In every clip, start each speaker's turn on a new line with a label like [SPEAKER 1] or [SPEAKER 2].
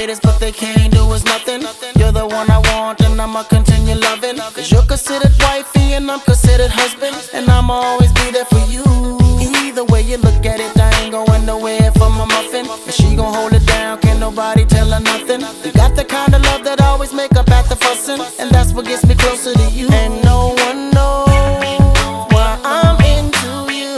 [SPEAKER 1] haters, but they can't do is nothing. You're the one I want, and I'ma continue loving. Cause you're considered wifey, and I'm considered husband. And I'ma always be there for you. Either way you look at it, I ain't going nowhere for my muffin. And she gon' hold it down, can't nobody tell her nothing. You got the kind of love that always make up at the fussin', and that's what gets me closer to you. And no one knows why I'm into you.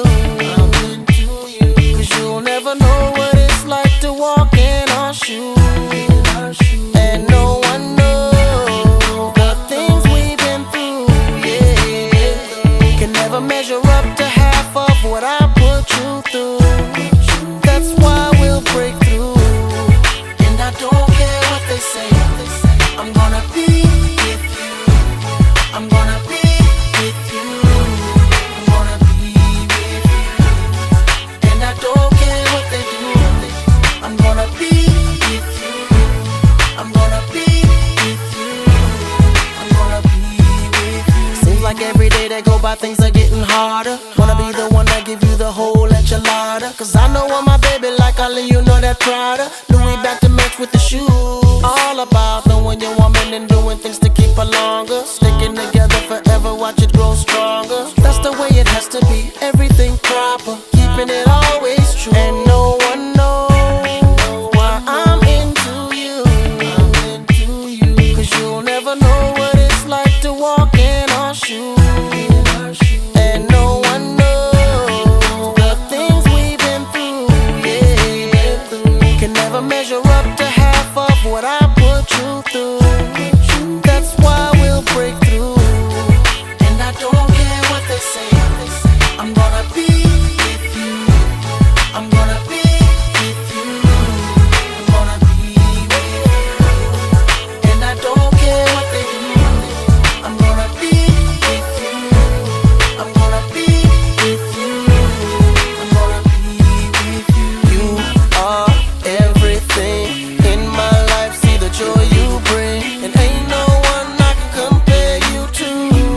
[SPEAKER 1] Cause you'll never know what it's like to walk in our shoes. And no one knows the things we've been through, yeah. Can never measure up to half of what I put you through. That's why we'll break through. And I don't care what they say, I'm gonna be with you. I'm gonna be with you. I'm gonna be with you. And I don't care what they do, I'm gonna be with you. I'm gonna be with you. I'm gonna be with you. Seems like every day that go by things are getting harder. Wanna be the one that give you the whole enchilada. Cause I know I'm my baby like Ali, you know that Prada. Louis back to match with the shoes. All about knowing your woman and doing things to keep her longer. Sticking together forever, watch it grow stronger. That's the way it has to be, everything proper, keeping it always true. And no one knows why I'm into you. Cause you'll never know what it's like to walk in our shoes. And no one knows the things we've been through, yeah. Can never measure up to half of what I put you through. That's why we'll break through. And I don't care what they say, I'm gonna be with you. I'm gonna be with you. I'm gonna be with you. And I don't care what they do, I'm gonna be with you. I'm gonna be with you. I'm gonna be with you. You are everything in my life, see the joy you bring. And ain't no one I can compare you to.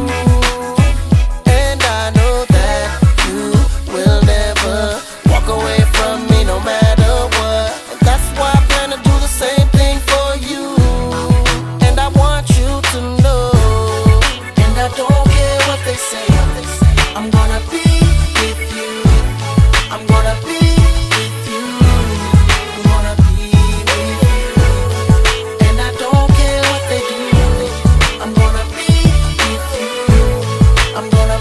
[SPEAKER 1] And I know that you will never walk away from me no matter what. And that's why I plan to do the same thing for you. And I want you to know. And I don't care what they say, I'm gonna be with you. I'm gonna be with you. I'm gonna be with you. And I don't care what they do, I'm gonna be with you. I'm gonna